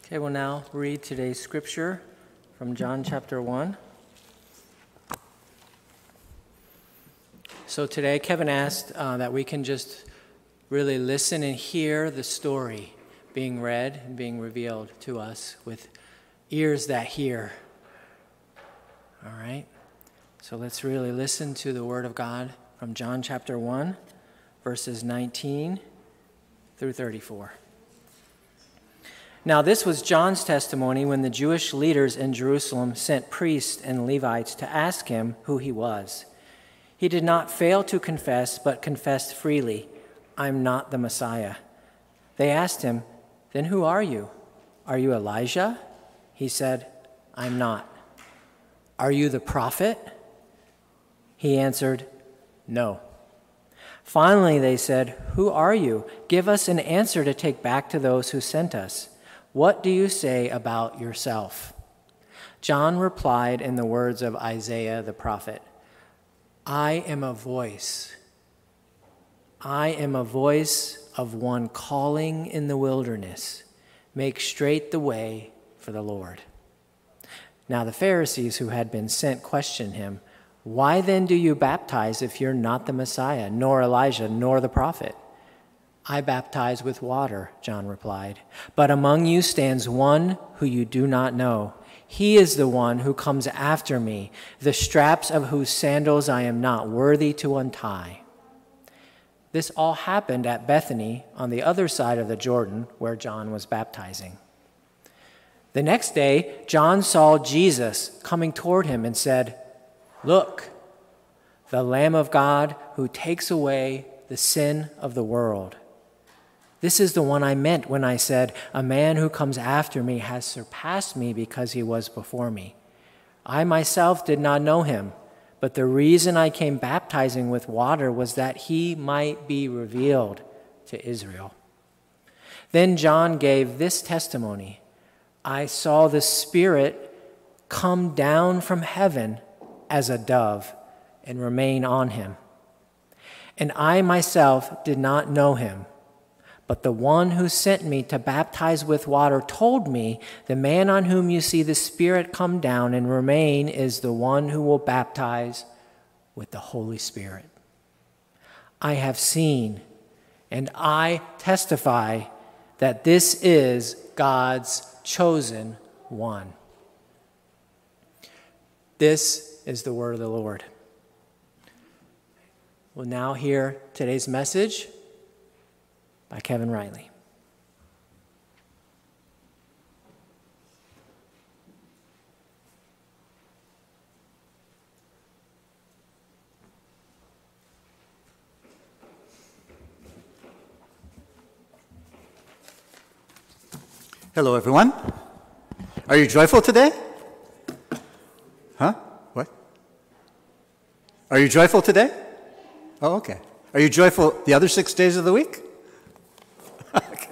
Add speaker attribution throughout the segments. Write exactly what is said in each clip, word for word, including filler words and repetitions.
Speaker 1: Okay, we'll now read today's scripture from John chapter one. So today, Kevin asked uh, that we can just really listen and hear the story being read and being revealed to us with ears that hear. All right? So let's really listen to the word of God from John chapter one, verses nineteen through thirty-four. Now this was John's testimony when the Jewish leaders in Jerusalem sent priests and Levites to ask him who he was. He did not fail to confess, but confessed freely, "I'm not the Messiah." They asked him, "Then who are you? Are you Elijah?" He said, "I'm not." "Are you the prophet?" He answered, "No." Finally they said, "Who are you? Give us an answer to take back to those who sent us. What do you say about yourself?" John replied in the words of Isaiah the prophet, "I am a voice. I am a voice of one calling in the wilderness. Make straight the way for the Lord." Now the Pharisees who had been sent questioned him, "Why then do you baptize if you're not the Messiah, nor Elijah, nor the prophet?" "I baptize with water," John replied, "but among you stands one who you do not know. He is the one who comes after me, the straps of whose sandals I am not worthy to untie." This all happened at Bethany on the other side of the Jordan where John was baptizing. The next day, John saw Jesus coming toward him and said, "Look, the Lamb of God who takes away the sin of the world. This is the one I meant when I said, 'A man who comes after me has surpassed me because he was before me.' I myself did not know him, but the reason I came baptizing with water was that he might be revealed to Israel." Then John gave this testimony, "I saw the Spirit come down from heaven as a dove and remain on him. And I myself did not know him, but the one who sent me to baptize with water told me, 'The man on whom you see the Spirit come down and remain is the one who will baptize with the Holy Spirit.' I have seen, and I testify that this is God's chosen one." This is the word of the Lord. We'll now hear today's message by Kevin Riley.
Speaker 2: Hello, everyone. Are you joyful today? Huh? What? Are you joyful today? Oh, okay. Are you joyful the other six days of the week? Okay.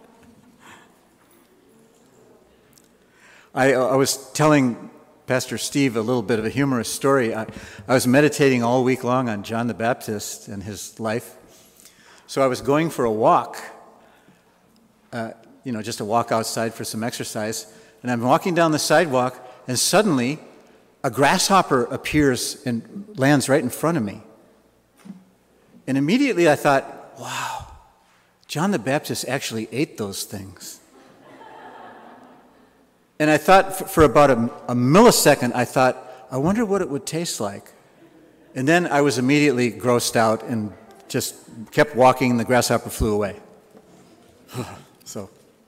Speaker 2: I, I was telling Pastor Steve a little bit of a humorous story. I, I was meditating all week long on John the Baptist and his life. So I was going for a walk, uh, you know, just a walk outside for some exercise. And I'm walking down the sidewalk, and suddenly a grasshopper appears and lands right in front of me. And immediately I thought, wow, John the Baptist actually ate those things. And I thought for about a, a millisecond, I thought, I wonder what it would taste like. And then I was immediately grossed out and just kept walking, and the grasshopper flew away. so.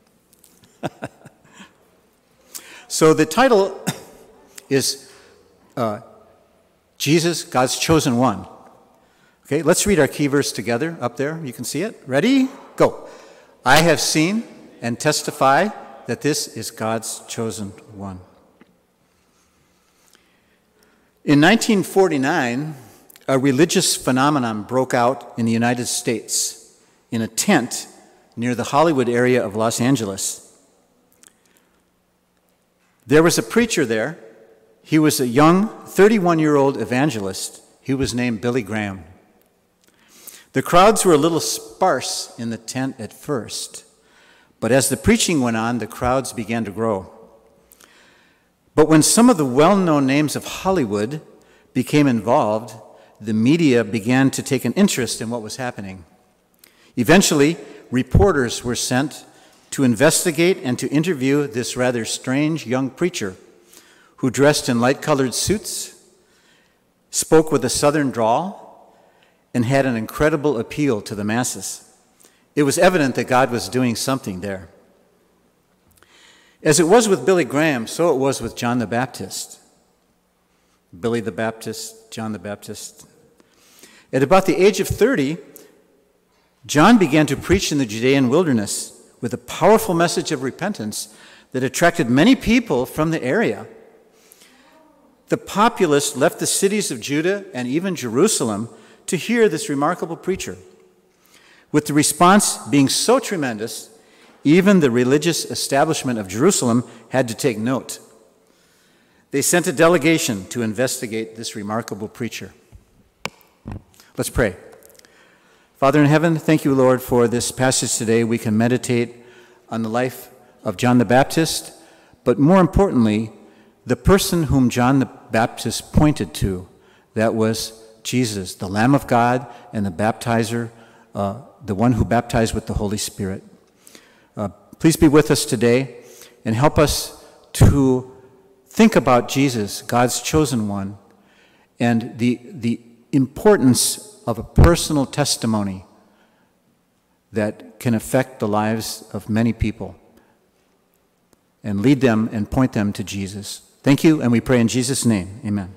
Speaker 2: so the title is uh, Jesus, God's Chosen One. Okay, let's read our key verse together up there. You can see it. Ready? Go. "I have seen and testify that this is God's chosen one." In nineteen forty-nine, a religious phenomenon broke out in the United States in a tent near the Hollywood area of Los Angeles. There was a preacher there. He was a young thirty-one-year-old evangelist. He was named Billy Graham. The crowds were a little sparse in the tent at first, But as the preaching went on, the crowds began to grow. But when some of the well-known names of Hollywood became involved, the media began to take an interest in what was happening. Eventually, reporters were sent to investigate and to interview this rather strange young preacher who dressed in light-colored suits, spoke with a southern drawl, and had an incredible appeal to the masses. It was evident that God was doing something there. As it was with Billy Graham, so it was with John the Baptist. Billy the Baptist, John the Baptist. At about the age of thirty, John began to preach in the Judean wilderness with a powerful message of repentance that attracted many people from the area. The populace left the cities of Judah and even Jerusalem to hear this remarkable preacher. With the response being so tremendous, even the religious establishment of Jerusalem had to take note. They sent a delegation to investigate this remarkable preacher. Let's pray. Father in heaven, thank you, Lord, for this passage today. We can meditate on the life of John the Baptist, but more importantly, the person whom John the Baptist pointed to, that was Jesus, the Lamb of God and the baptizer, uh, the one who baptized with the Holy Spirit. Uh, please be with us today and help us to think about Jesus, God's chosen one, and the, the importance of a personal testimony that can affect the lives of many people and lead them and point them to Jesus. Thank you, and we pray in Jesus' name. Amen.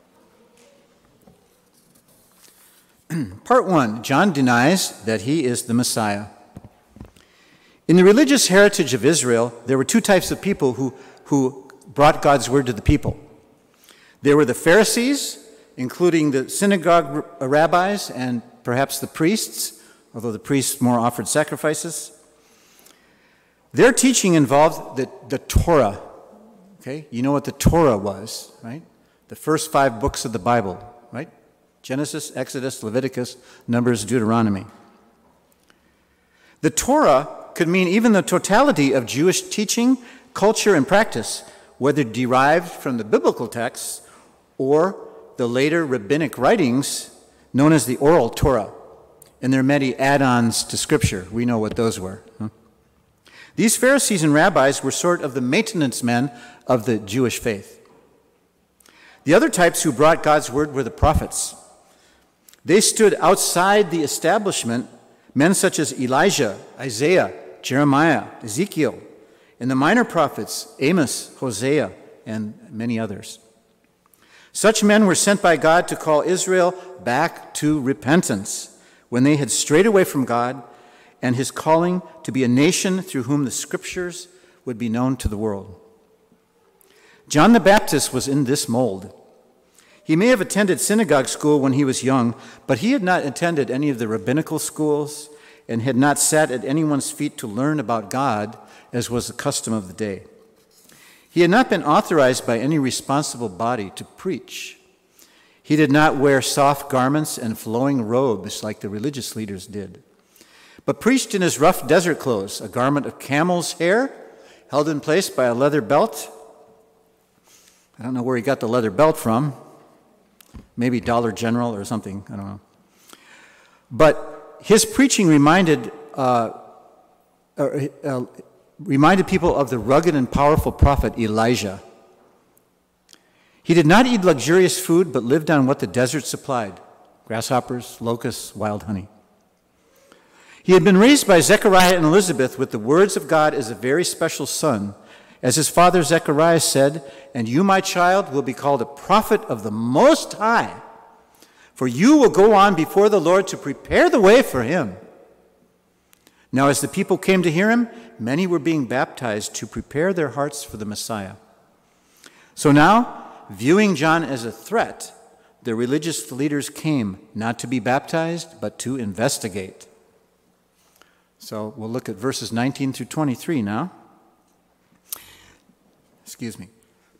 Speaker 2: Part one, John denies that he is the Messiah. In the religious heritage of Israel, there were two types of people who, who brought God's word to the people. There were the Pharisees, including the synagogue rabbis and perhaps the priests, although the priests more offered sacrifices. Their teaching involved the, the Torah. Okay, you know what the Torah was, right? The first five books of the Bible, right? Genesis, Exodus, Leviticus, Numbers, Deuteronomy. The Torah could mean even the totality of Jewish teaching, culture, and practice, whether derived from the biblical texts or the later rabbinic writings known as the Oral Torah. And there are many add-ons to Scripture. We know what those were. Huh? These Pharisees and rabbis were sort of the maintenance men of the Jewish faith. The other types who brought God's word were the prophets. They stood outside the establishment, men such as Elijah, Isaiah, Jeremiah, Ezekiel, and the minor prophets, Amos, Hosea, and many others. Such men were sent by God to call Israel back to repentance when they had strayed away from God and his calling to be a nation through whom the Scriptures would be known to the world. John the Baptist was in this mold. He may have attended synagogue school when he was young, but he had not attended any of the rabbinical schools and had not sat at anyone's feet to learn about God, as was the custom of the day. He had not been authorized by any responsible body to preach. He did not wear soft garments and flowing robes like the religious leaders did, but preached in his rough desert clothes, a garment of camel's hair held in place by a leather belt. I don't know where he got the leather belt from. Maybe Dollar General or something, I don't know. But his preaching reminded uh, uh, uh, reminded people of the rugged and powerful prophet Elijah. He did not eat luxurious food, but lived on what the desert supplied: grasshoppers, locusts, wild honey. He had been raised by Zechariah and Elizabeth with the words of God as a very special son. As his father Zechariah said, "And you, my child, will be called a prophet of the Most High, for you will go on before the Lord to prepare the way for him." Now, as the people came to hear him, many were being baptized to prepare their hearts for the Messiah. So now, viewing John as a threat, the religious leaders came not to be baptized, but to investigate. So we'll look at verses nineteen through twenty-three now. Excuse me.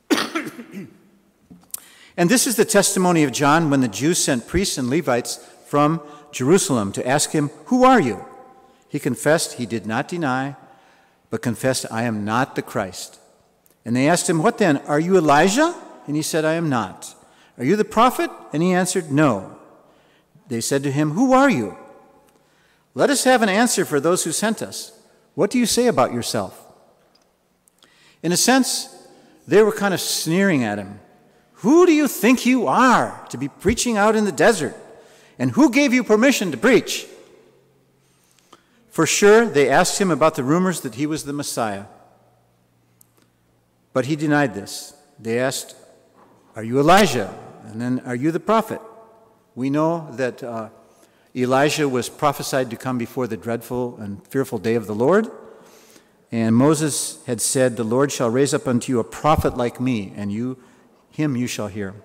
Speaker 2: And this is the testimony of John when the Jews sent priests and Levites from Jerusalem to ask him, "Who are you?" He confessed he did not deny but confessed, I am not the Christ. And they asked him, what then? Are you Elijah? And he said, I am not. Are you the prophet? And he answered, no. They said to him, who are you? Let us have an answer for those who sent us. What do you say about yourself? In a sense, they were kind of sneering at him. Who do you think you are to be preaching out in the desert? And who gave you permission to preach? For sure, they asked him about the rumors that he was the Messiah. But he denied this. They asked, are you Elijah? And then, are you the prophet? We know that uh, Elijah was prophesied to come before the dreadful and fearful day of the Lord. And Moses had said, the Lord shall raise up unto you a prophet like me, and you, him you shall hear.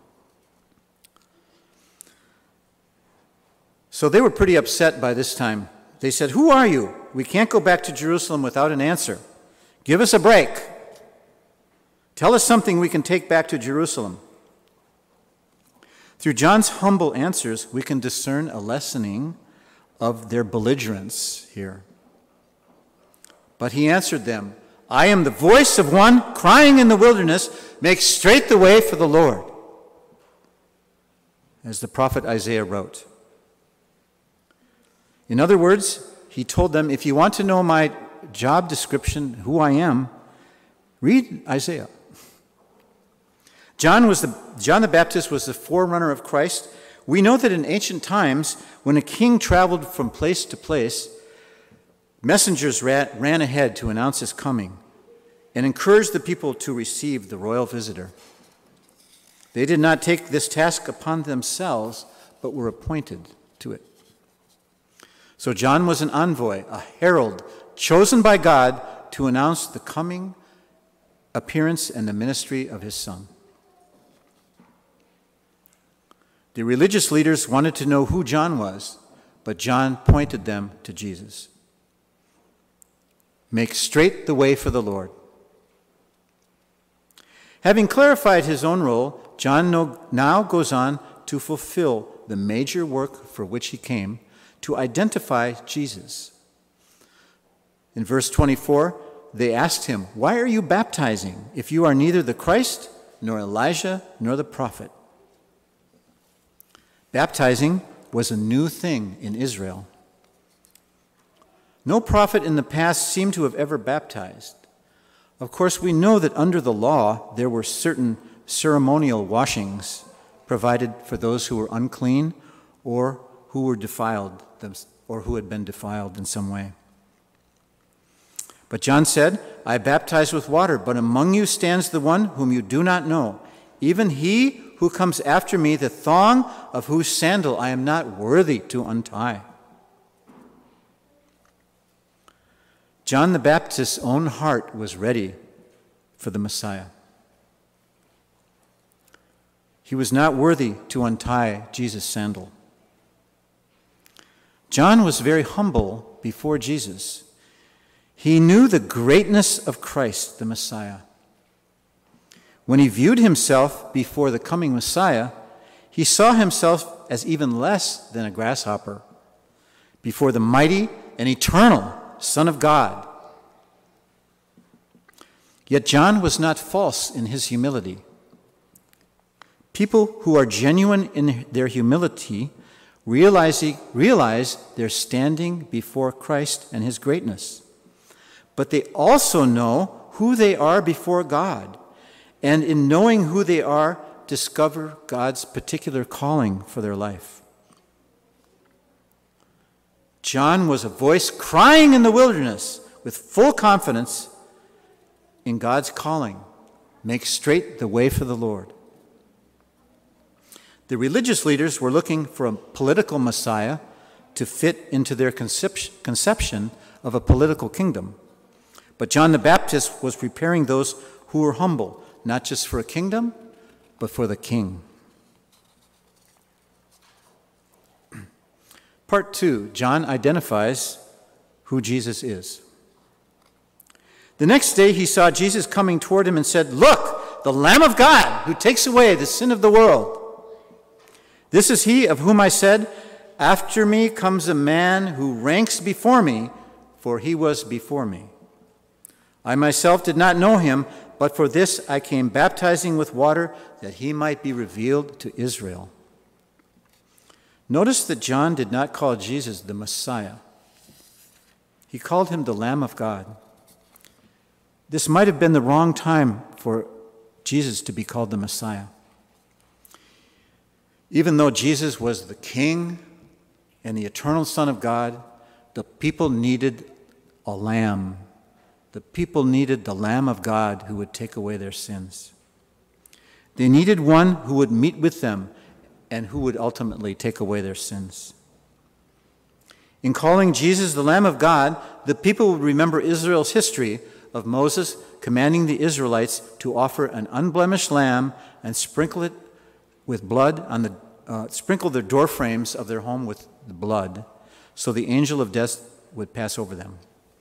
Speaker 2: So they were pretty upset by this time. They said, who are you? We can't go back to Jerusalem without an answer. Give us a break. Tell us something we can take back to Jerusalem. Through John's humble answers, we can discern a lessening of their belligerence here. But he answered them, I am the voice of one crying in the wilderness, make straight the way for the Lord. As the prophet Isaiah wrote. In other words, he told them, if you want to know my job description, who I am, read Isaiah. John was the, John the Baptist was the forerunner of Christ. We know that in ancient times, when a king traveled from place to place, messengers ran, ran ahead to announce his coming and encouraged the people to receive the royal visitor. They did not take this task upon themselves, but were appointed to it. So John was an envoy, a herald, chosen by God to announce the coming appearance and the ministry of his Son. The religious leaders wanted to know who John was, but John pointed them to Jesus. Make straight the way for the Lord. Having clarified his own role, John now goes on to fulfill the major work for which he came, to identify Jesus. In verse twenty-four, they asked him, why are you baptizing if you are neither the Christ, nor Elijah, nor the prophet? Baptizing was a new thing in Israel. No prophet in the past seemed to have ever baptized. Of course, we know that under the law, there were certain ceremonial washings provided for those who were unclean or who were defiled, or who had been defiled in some way. But John said, I baptize with water, but among you stands the one whom you do not know, even he who comes after me, the thong of whose sandal I am not worthy to untie. John the Baptist's own heart was ready for the Messiah. He was not worthy to untie Jesus' sandal. John was very humble before Jesus. He knew the greatness of Christ, the Messiah. When he viewed himself before the coming Messiah, he saw himself as even less than a grasshopper before the mighty and eternal Son of God. Yet John was not false in his humility. People who are genuine in their humility realizing, realize they're standing before Christ and his greatness. But they also know who they are before God, and in knowing who they are, discover God's particular calling for their life. John was a voice crying in the wilderness with full confidence in God's calling. Make straight the way for the Lord. The religious leaders were looking for a political Messiah to fit into their conception of a political kingdom. But John the Baptist was preparing those who were humble, not just for a kingdom, but for the king. Part two, John identifies who Jesus is. The next day he saw Jesus coming toward him and said, "Look, the Lamb of God who takes away the sin of the world. This is he of whom I said, after me comes a man who ranks before me, for he was before me." I myself did not know him, but for this I came baptizing with water, that he might be revealed to Israel." Notice that John did not call Jesus the Messiah. He called him the Lamb of God. This might have been the wrong time for Jesus to be called the Messiah. Even though Jesus was the King and the eternal Son of God, the people needed a lamb. The people needed the Lamb of God who would take away their sins. They needed one who would meet with them and who would ultimately take away their sins. In calling Jesus the Lamb of God, the people would remember Israel's history of Moses commanding the Israelites to offer an unblemished lamb and sprinkle it with blood on the uh, sprinkle the door frames of their home with the blood, so the angel of death would pass over them.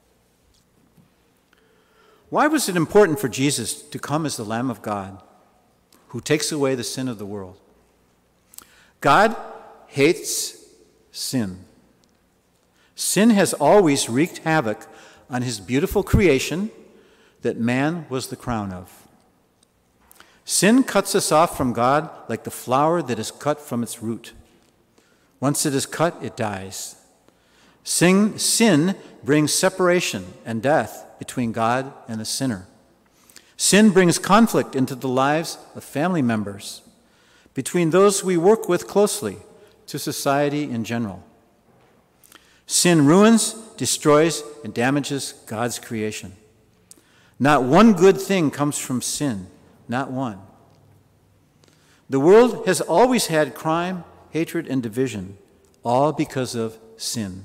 Speaker 2: Why was it important for Jesus to come as the Lamb of God who takes away the sin of the world? God hates sin. Sin has always wreaked havoc on his beautiful creation that man was the crown of. Sin cuts us off from God like the flower that is cut from its root. Once it is cut, it dies. Sin, sin brings separation and death between God and the sinner. Sin brings conflict into the lives of family members, between those we work with closely, to society in general. Sin ruins, destroys, and damages God's creation. Not one good thing comes from sin, not one. The world has always had crime, hatred, and division, all because of sin.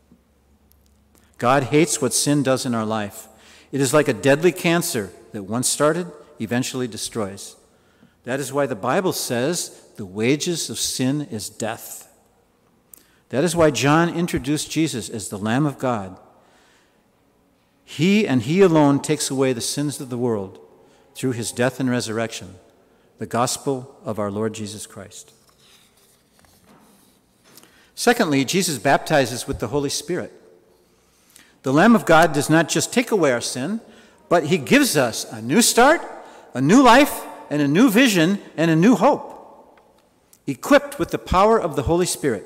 Speaker 2: God hates what sin does in our life. It is like a deadly cancer that once started, eventually destroys. That is why the Bible says the wages of sin is death. That is why John introduced Jesus as the Lamb of God. He and he alone takes away the sins of the world through his death and resurrection, the gospel of our Lord Jesus Christ. Secondly, Jesus baptizes with the Holy Spirit. The Lamb of God does not just take away our sin, but he gives us a new start, a new life, and a new vision, and a new hope, equipped with the power of the Holy Spirit.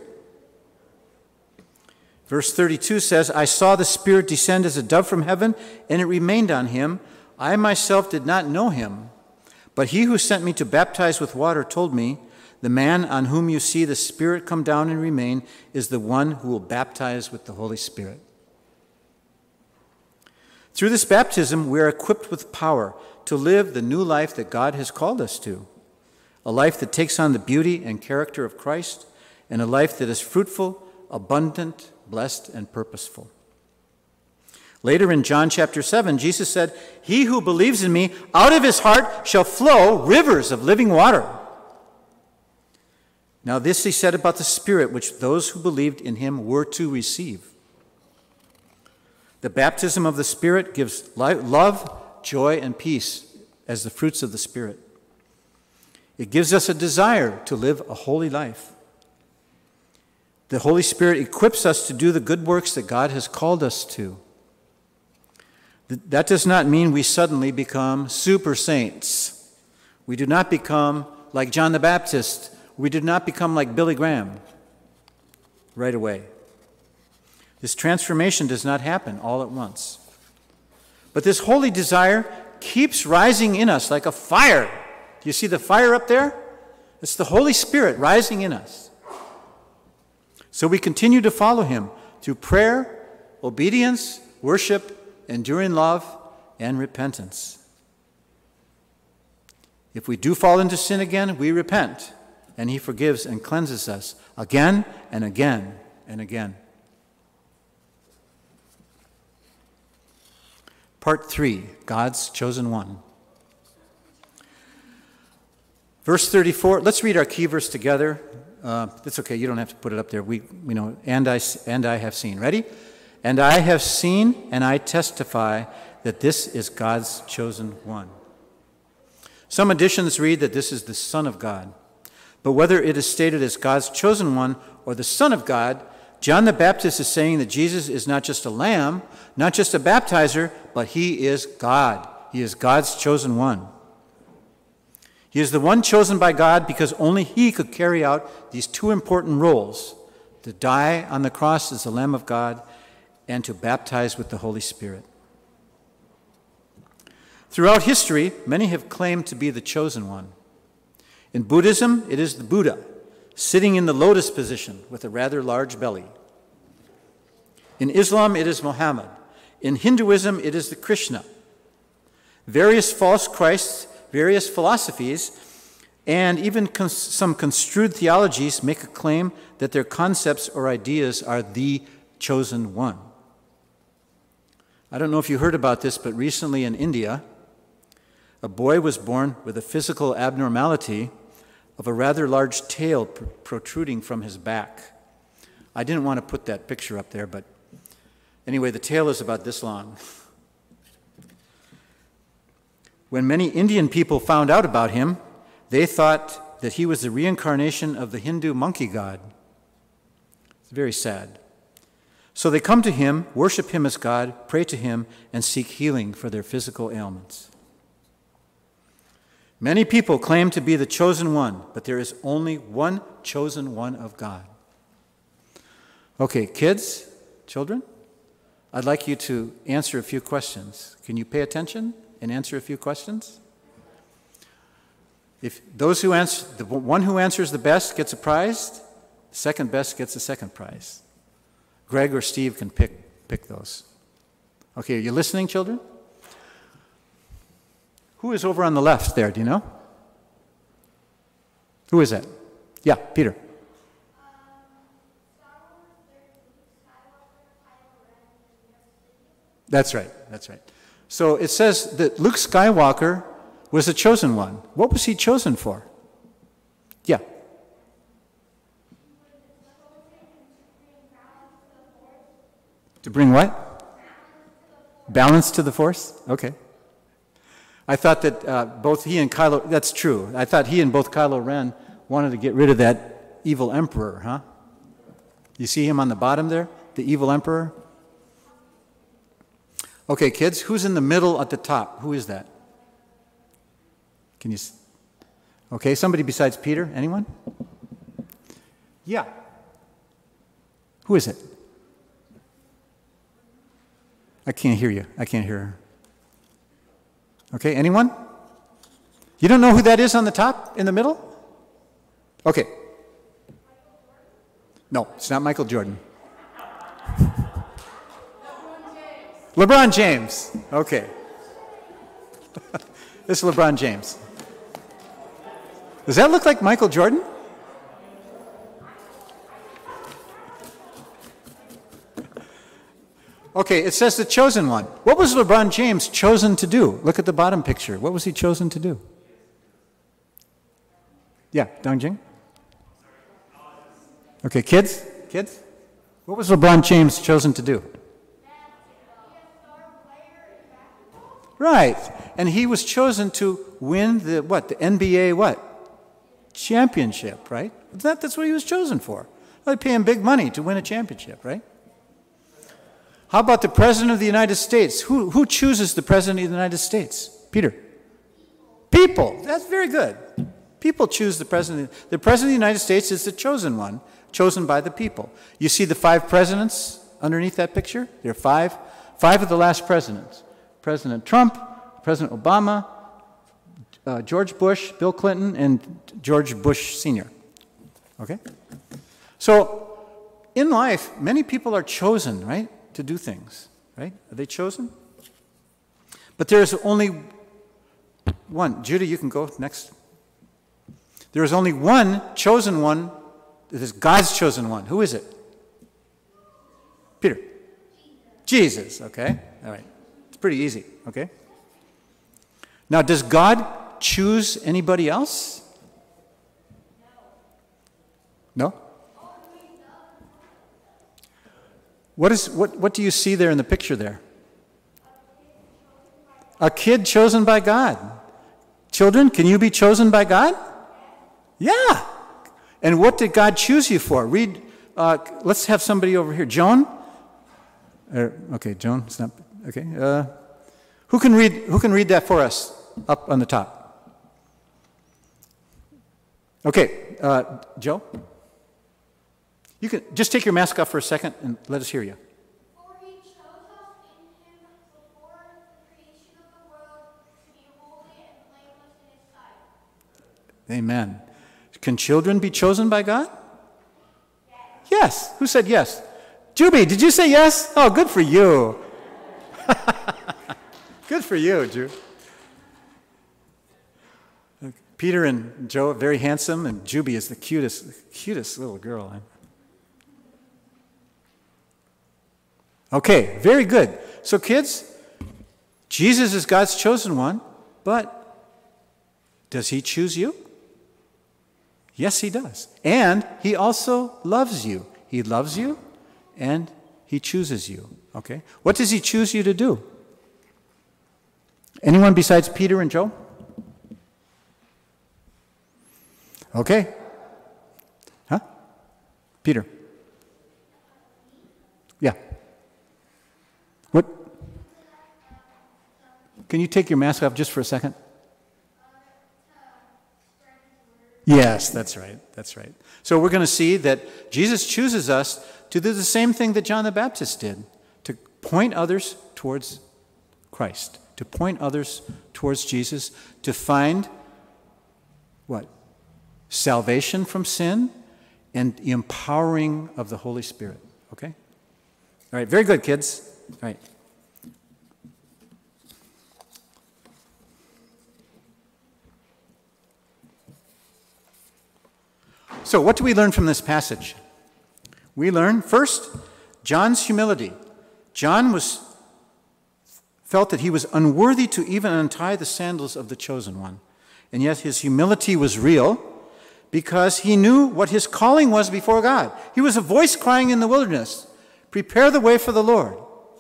Speaker 2: Verse thirty-two says, "I saw the Spirit descend as a dove from heaven, and it remained on him. I myself did not know him, but he who sent me to baptize with water told me, 'The man on whom you see the Spirit come down and remain is the one who will baptize with the Holy Spirit.'" Through this baptism, we are equipped with power to live the new life that God has called us to, a life that takes on the beauty and character of Christ, and a life that is fruitful, abundant, blessed, and purposeful. Later in John chapter seven, Jesus said, "He who believes in me, out of his heart shall flow rivers of living water." Now this he said about the Spirit, which those who believed in him were to receive. The baptism of the Spirit gives love, joy, and peace as the fruits of the Spirit. It gives us a desire to live a holy life. The Holy Spirit equips us to do the good works that God has called us to. That does not mean we suddenly become super saints. We do not become like John the Baptist. We do not become like Billy Graham right away. This transformation does not happen all at once. But this holy desire keeps rising in us like a fire. Do you see the fire up there? It's the Holy Spirit rising in us. So we continue to follow him through prayer, obedience, worship, enduring love, and repentance. If we do fall into sin again, we repent, and he forgives and cleanses us again and again and again. Part three, God's chosen one. Verse thirty-four, let's read our key verse together. Uh, it's okay, you don't have to put it up there. We, we know, and I, and I have seen. Ready? "And I have seen and I testify that this is God's chosen one." Some editions read that this is the Son of God. But whether it is stated as God's chosen one or the Son of God, John the Baptist is saying that Jesus is not just a lamb, not just a baptizer, but he is God. He is God's chosen one. He is the one chosen by God because only he could carry out these two important roles, to die on the cross as the Lamb of God and to baptize with the Holy Spirit. Throughout history, many have claimed to be the chosen one. In Buddhism, it is the Buddha, sitting in the lotus position with a rather large belly. In Islam, it is Muhammad. In Hinduism, it is the Krishna. Various false Christs, various philosophies, and even cons- some construed theologies make a claim that their concepts or ideas are the chosen one. I don't know if you heard about this, but recently in India, a boy was born with a physical abnormality of a rather large tail pr- protruding from his back. I didn't want to put that picture up there, but anyway, the tail is about this long. When many Indian people found out about him, they thought that he was the reincarnation of the Hindu monkey god. It's very sad. So they come to him, worship him as God, pray to him, and seek healing for their physical ailments. Many people claim to be the chosen one, but there is only one chosen one of God. Okay, kids, children, I'd like you to answer a few questions. Can you pay attention and answer a few questions? If those who answer, the one who answers the best gets a prize, the second best gets a second prize. Greg or Steve can pick, pick those. Okay, are you listening, children? Who is over on the left there, do you know? Who is that? Yeah, Peter. That's right, that's right. So it says that Luke Skywalker was the chosen one. What was he chosen for? Yeah. To bring what? Balance to the Force? Okay. I thought that uh, both he and Kylo, that's true. I thought he and both Kylo Ren wanted to get rid of that evil emperor, huh? You see him on the bottom there? The evil emperor? Okay, kids, who's in the middle at the top? Who is that? Can you... Okay, somebody besides Peter? Anyone? Yeah. Who is it? I can't hear you. I can't hear her. Okay, anyone? You don't know who that is on the top, in the middle? Okay. No, it's not Michael Jordan. LeBron James. Okay. This is LeBron James. Does that look like Michael Jordan? Okay, it says the chosen one. What was LeBron James chosen to do? Look at the bottom picture. What was he chosen to do? Yeah, Dongjing? Okay, kids? Kids? What was LeBron James chosen to do? Right. And he was chosen to win the, what, the N B A what? Championship, right? That, that's what he was chosen for. They pay him big money to win a championship, right? How about the President of the United States? Who, who chooses the President of the United States? Peter. People. That's very good. People choose the President. The President of the United States is the chosen one, chosen by the people. You see the five presidents underneath that picture? There are five. Five of the last presidents. President Trump, President Obama, uh, George Bush, Bill Clinton, and George Bush Senior Okay? So, in life, many people are chosen, right, to do things, right? Are they chosen? But there is only one. Judah, you can go next. There is only one chosen one. It is God's chosen one. Who is it? Peter. Jesus, okay? All right. It's pretty easy, okay? Now, does God choose anybody else? No? What is what, what do you see there in the picture there? A kid chosen by God. Children, can you be chosen by God? Yeah. And what did God choose you for? Read Uh, let's have somebody over here. Joan? Uh, okay, Joan. It's not, okay. Uh, who can read? Who can read that for us? Up on the top. Okay, uh, Joe. You can just take your mask off for a second and let us hear you.
Speaker 3: For he chose us in him before the creation of the world to be holy and blameless in his sight.
Speaker 2: Amen. Can children be chosen by God? Yes. Yes. Who said yes? Juby, did you say yes? Oh, good for you. Good for you, Ju. Peter and Joe are very handsome, and Juby is the cutest, cutest little girl. Okay, very good. So kids, Jesus is God's chosen one, but does he choose you? Yes, he does. And he also loves you. He loves you and he chooses you. Okay? What does he choose you to do? Anyone besides Peter and Joe? Okay. Huh? Peter. Yeah. What? Can you take your mask off just for a second? Yes, that's right. That's right. So we're going to see that Jesus chooses us to do the same thing that John the Baptist did, to point others towards Christ, to point others towards Jesus, to find what? Salvation from sin and the empowering of the Holy Spirit. Okay? All right, very good, kids. All right. So, what do we learn from this passage? We learn, first, John's humility. John was felt that he was unworthy to even untie the sandals of the chosen one. And yet his humility was real because he knew what his calling was before God. He was a voice crying in the wilderness, "Prepare the way for the Lord."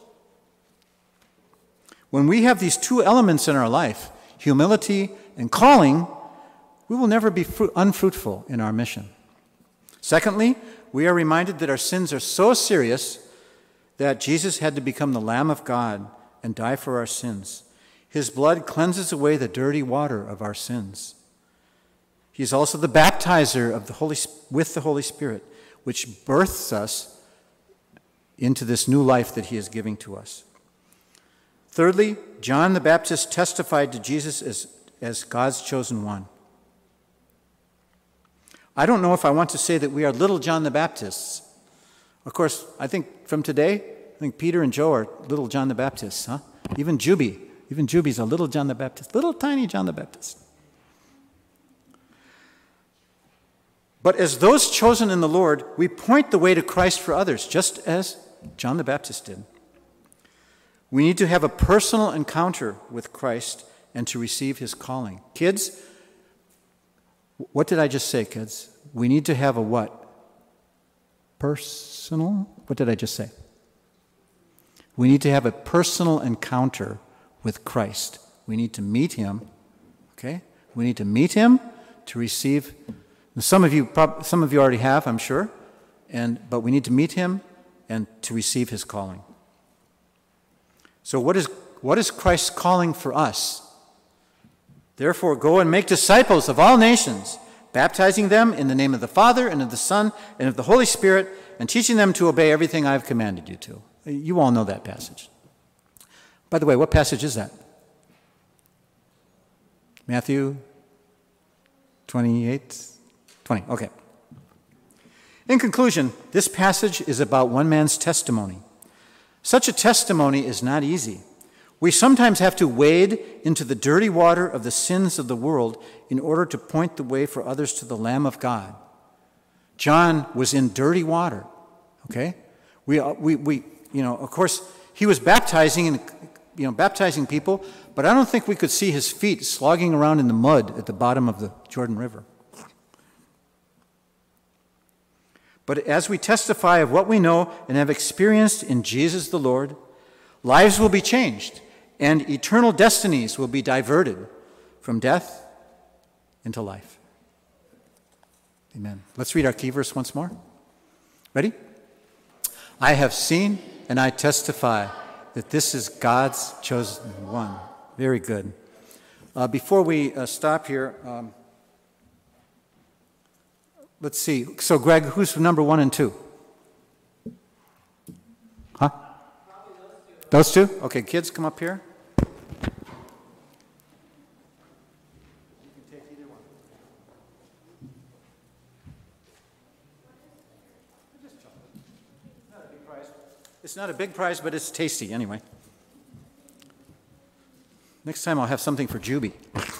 Speaker 2: When we have these two elements in our life, humility and calling, we will never be fruit, unfruitful in our mission. Secondly, we are reminded that our sins are so serious that Jesus had to become the Lamb of God and die for our sins. His blood cleanses away the dirty water of our sins. He is also the baptizer of the Holy, with the Holy Spirit, which births us into this new life that he is giving to us. Thirdly, John the Baptist testified to Jesus as, as God's chosen one. I don't know if I want to say that we are little John the Baptists. Of course, I think from today, I think Peter and Joe are little John the Baptists, huh? Even Juby. Even Juby's a little John the Baptist, little tiny John the Baptist. But as those chosen in the Lord, we point the way to Christ for others, just as John the Baptist did. We need to have a personal encounter with Christ and to receive his calling. Kids, what did I just say, kids? We need to have a what? Personal? What did I just say? We need to have a personal encounter with Christ. We need to meet him, okay? We need to meet him to receive. Some of you, some of you already have, I'm sure, and but we need to meet him and to receive his calling. So what is what is Christ's calling for us? Therefore, go and make disciples of all nations, baptizing them in the name of the Father and of the Son and of the Holy Spirit, and teaching them to obey everything I've commanded you to. You all know that passage. By the way, what passage is that? Matthew twenty-eight? twenty, okay. In conclusion, this passage is about one man's testimony. Such a testimony is not easy. We sometimes have to wade into the dirty water of the sins of the world in order to point the way for others to the Lamb of God. John was in dirty water, okay? We, we, we, you know, of course, he was baptizing and, you know, baptizing people, but I don't think we could see his feet slogging around in the mud at the bottom of the Jordan River. But as we testify of what we know and have experienced in Jesus the Lord, lives will be changed and eternal destinies will be diverted from death into life. Amen. Let's read our key verse once more. Ready? I have seen and I testify that this is God's chosen one. Very good. Uh, before we uh, stop here, um, let's see. So, Greg, who's number one and two? Huh? Those two? Okay, kids, come up here. It's not a big prize, but it's tasty anyway. Next time I'll have something for Juby.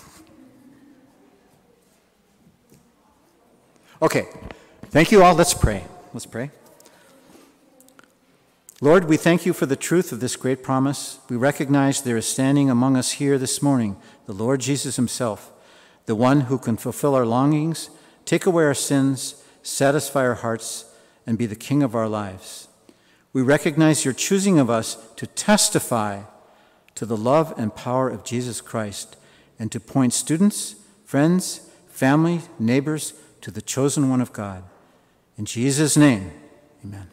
Speaker 2: Okay, thank you all. Let's pray. Let's pray. Lord, we thank you for the truth of this great promise. We recognize there is standing among us here this morning the Lord Jesus himself, the one who can fulfill our longings, take away our sins, satisfy our hearts, and be the King of our lives. We recognize your choosing of us to testify to the love and power of Jesus Christ and to point students, friends, family, neighbors to the chosen one of God. In Jesus' name, amen.